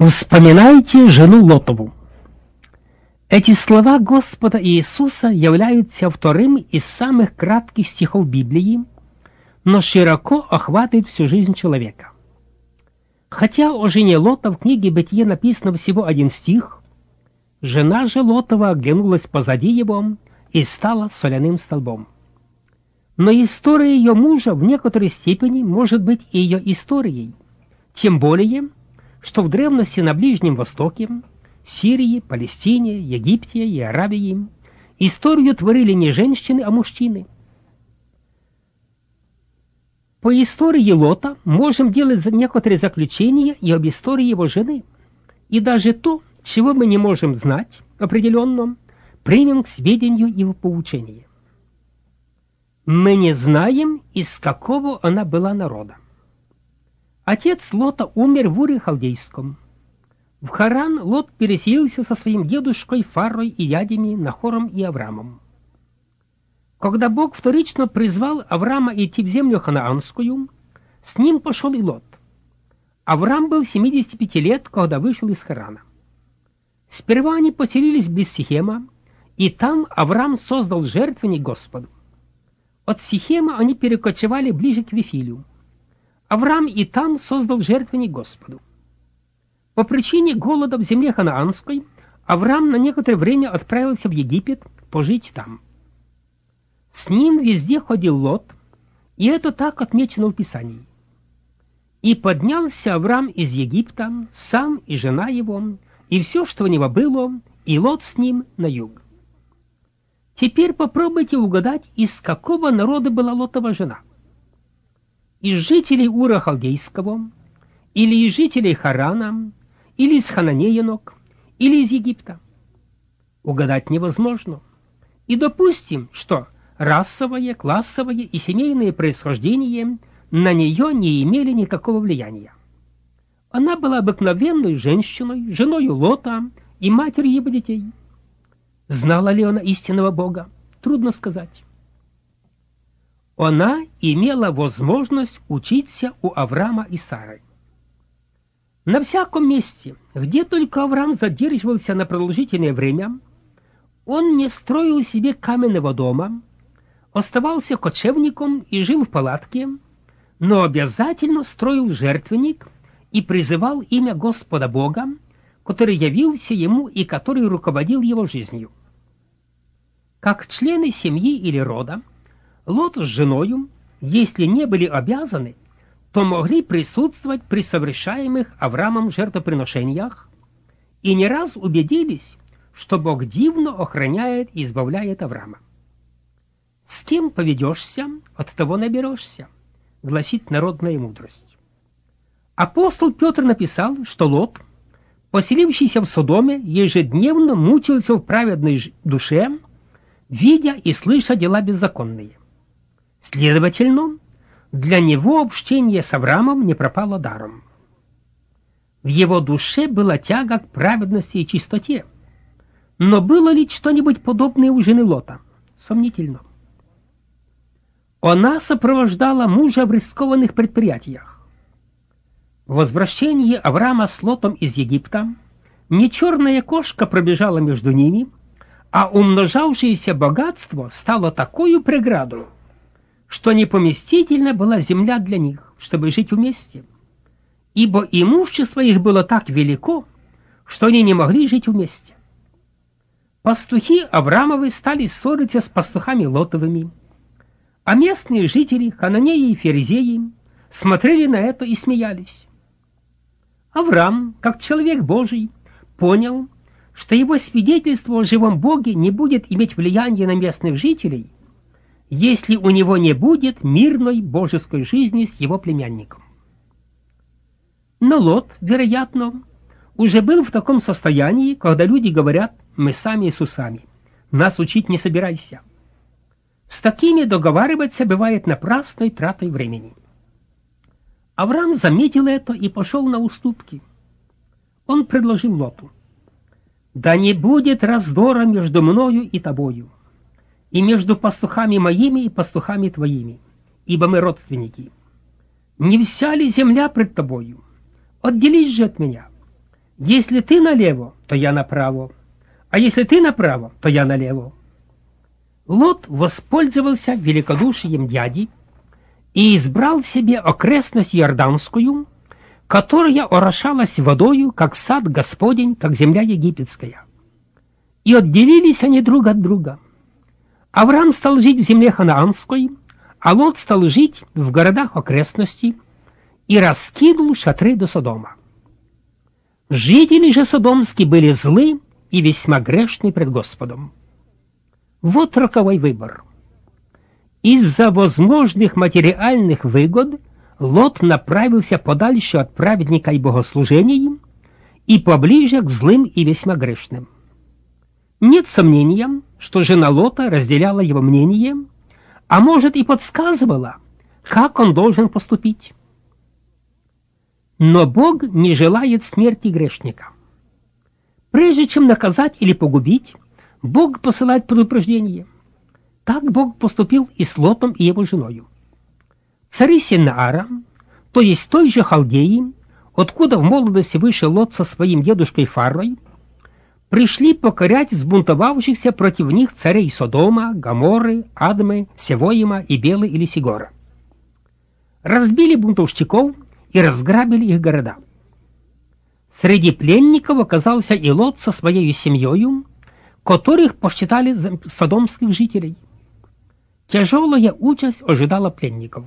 Вспоминайте жену Лотову. Эти слова Господа Иисуса являются вторым из самых кратких стихов Библии, но широко охватывает всю жизнь человека. Хотя о жене Лота в книге «Бытие» написано всего один стих, жена же Лотова оглянулась позади его и стала соляным столбом. Но история ее мужа в некоторой степени может быть и ее историей, тем более, что в древности на Ближнем Востоке, Сирии, Палестине, Египте и Аравии историю творили не женщины, а мужчины. По истории Лота можем делать некоторые заключения и об истории его жены, и даже то, чего мы не можем знать определенно, примем к сведению и в поучение. Мы не знаем, из какого она была народа. Отец Лота умер в Уре Халдейском. В Харан Лот переселился со своим дедушкой Фарой и дядями Нахором и Авраамом. Когда Бог вторично призвал Авраама идти в землю ханаанскую, с ним пошел и Лот. Авраам был 75 лет, когда вышел из Харана. Сперва они поселились близ Сихема, и там Авраам создал жертвенник Господу. От Сихема они перекочевали ближе к Вифилю. Авраам и там создал жертвенник Господу. По причине голода в земле ханаанской Авраам на некоторое время отправился в Египет пожить там. С ним везде ходил Лот, и это так отмечено в Писании. «И поднялся Авраам из Египта, сам и жена его, и все, что у него было, и Лот с ним на юг». Теперь попробуйте угадать, из какого народа была Лотова жена. Из жителей Ура Халдейского, или из жителей Харана, или из хананеянок, или из Египта. Угадать невозможно. И допустим, что расовое, классовое и семейное происхождение на нее не имели никакого влияния. Она была обыкновенной женщиной, женою Лота и матерью его детей. Знала ли она истинного Бога? Трудно сказать. Она имела возможность учиться у Авраама и Сары. На всяком месте, где только Авраам задерживался на продолжительное время, он не строил себе каменного дома, оставался кочевником и жил в палатке, но обязательно строил жертвенник и призывал имя Господа Бога, который явился ему и который руководил его жизнью. Как члены семьи или рода, Лот с женою, если не были обязаны, то могли присутствовать при совершаемых Авраамом жертвоприношениях и не раз убедились, что Бог дивно охраняет и избавляет Авраама. «С кем поведешься, от того наберешься», гласит народная мудрость. Апостол Петр написал, что Лот, поселившийся в Содоме, ежедневно мучился в праведной душе, видя и слыша дела беззаконные. Следовательно, для него общение с Авраамом не пропало даром. В его душе была тяга к праведности и чистоте. Но было ли что-нибудь подобное у жены Лота? Сомнительно. Она сопровождала мужа в рискованных предприятиях. Возвращение Авраама с Лотом из Египта не черная кошка пробежала между ними, а умножавшееся богатство стало такой преградой, что непоместительна была земля для них, чтобы жить вместе, ибо имущество их было так велико, что они не могли жить вместе. Пастухи Авраамовы стали ссориться с пастухами Лотовыми, а местные жители, хананеи и ферезеи, смотрели на это и смеялись. Авраам, как человек Божий, понял, что его свидетельство о живом Боге не будет иметь влияния на местных жителей, если у него не будет мирной божеской жизни с его племянником. Но Лот, вероятно, уже был в таком состоянии, когда люди говорят: «Мы сами с усами, нас учить не собирайся». С такими договариваться бывает напрасной тратой времени. Авраам заметил это и пошел на уступки. Он предложил Лоту: «Да не будет раздора между мною и тобою, и между пастухами моими и пастухами твоими, ибо мы родственники. Не вся ли земля пред тобою? Отделись же от меня. Если ты налево, то я направо, а если ты направо, то я налево. Лот воспользовался великодушием дяди и избрал себе окрестность Иорданскую, которая орошалась водою, как сад Господень, как земля египетская. И отделились они друг от друга. Авраам стал жить в земле ханаанской, а Лот стал жить в городах окрестностей и раскинул шатры до Содома. Жители же содомские были злы и весьма грешны пред Господом. Вот роковой выбор. Из-за возможных материальных выгод Лот направился подальше от праведника и богослужений и поближе к злым и весьма грешным. Нет сомнения, что жена Лота разделяла его мнение, а может и подсказывала, как он должен поступить. Но Бог не желает смерти грешника. Прежде чем наказать или погубить, Бог посылает предупреждение. Так Бог поступил и с Лотом и его женою. Цари Синнаара, то есть той же Халдеи, откуда в молодости вышел Лот со своим дедушкой Фарой, пришли покорять взбунтовавшихся против них царей Содома, Гоморры, Адмы, Севоима и Белы или Сигора. Разбили бунтовщиков и разграбили их города. Среди пленников оказался и Лот со своей семьей, которых посчитали за содомских жителей. Тяжелая участь ожидала пленников.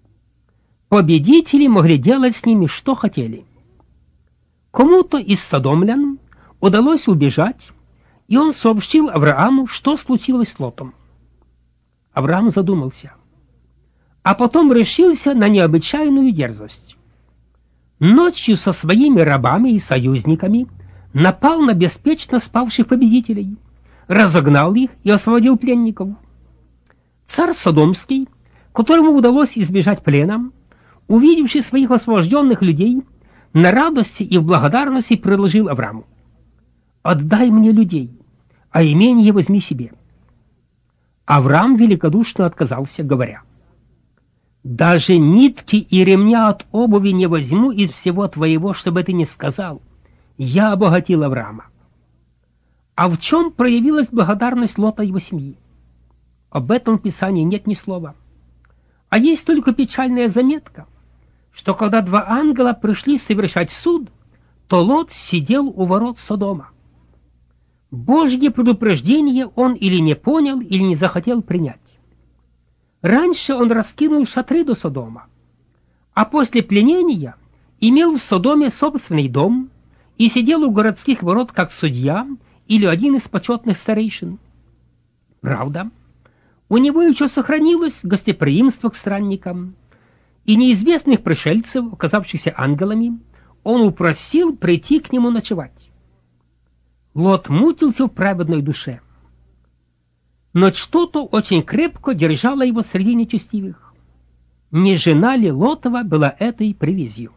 Победители могли делать с ними что хотели. Кому-то из содомлян удалось убежать, и он сообщил Аврааму, что случилось с Лотом. Авраам задумался, а потом решился на необычайную дерзость. Ночью со своими рабами и союзниками напал на беспечно спавших победителей, разогнал их и освободил пленников. Царь Содомский, которому удалось избежать плена, увидевший своих освобожденных людей, на радости и в благодарности предложил Аврааму: «Отдай мне людей, а имение возьми себе». Авраам великодушно отказался, говоря: «Даже нитки и ремня от обуви не возьму из всего твоего, чтобы ты не сказал: я обогатил Авраама». А в чем проявилась благодарность Лота и его семьи? Об этом в Писании нет ни слова. А есть только печальная заметка, что когда два ангела пришли совершать суд, то Лот сидел у ворот Содома. Божье предупреждение он или не понял, или не захотел принять. Раньше он раскинул шатры до Содома, а после пленения имел в Содоме собственный дом и сидел у городских ворот как судья или один из почетных старейшин. Правда, у него еще сохранилось гостеприимство к странникам, и неизвестных пришельцев, оказавшихся ангелами, он упросил прийти к нему ночевать. Лот мучился в праведной душе, но что-то очень крепко держало его среди нечестивых. Не жена ли Лотова была этой привязью?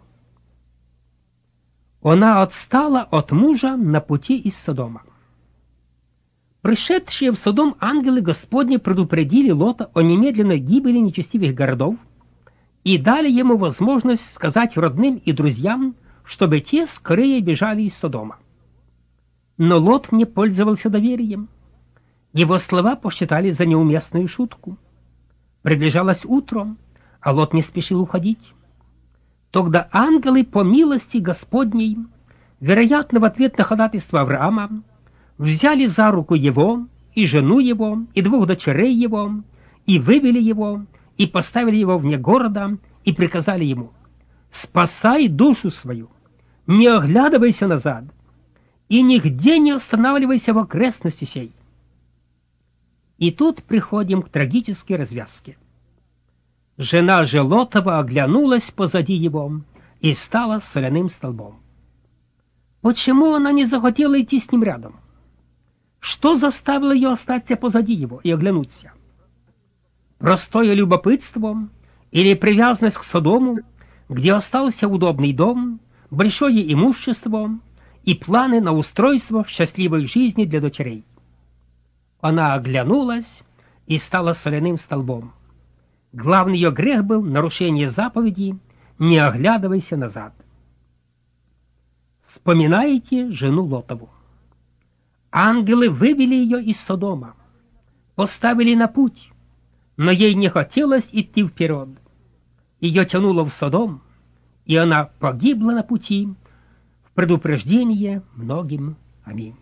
Она отстала от мужа на пути из Содома. Пришедшие в Содом ангелы Господни предупредили Лота о немедленной гибели нечестивых городов и дали ему возможность сказать родным и друзьям, чтобы те скорее бежали из Содома. Но Лот не пользовался доверием. Его слова посчитали за неуместную шутку. Приближалось утро, а Лот не спешил уходить. Тогда ангелы по милости Господней, вероятно, в ответ на ходатайство Авраама, взяли за руку его, и жену его, и двух дочерей его, и вывели его, и поставили его вне города, и приказали ему: «Спасай душу свою, не оглядывайся назад, и нигде не останавливайся в окрестности сей». И тут приходим к трагической развязке. Жена же Лотова оглянулась позади его и стала соляным столбом. Почему она не захотела идти с ним рядом? Что заставило ее остаться позади его и оглянуться? Простое любопытство или привязанность к Содому, где остался удобный дом, большое имущество и планы на устройство счастливой жизни для дочерей? Она оглянулась и стала соляным столбом. Главный ее грех был нарушение заповеди «Не оглядывайся назад». Вспоминаете жену Лотову. Ангелы вывели ее из Содома, поставили на путь, но ей не хотелось идти вперед. Ее тянуло в Содом, и она погибла на пути в предупреждение многим. Аминь.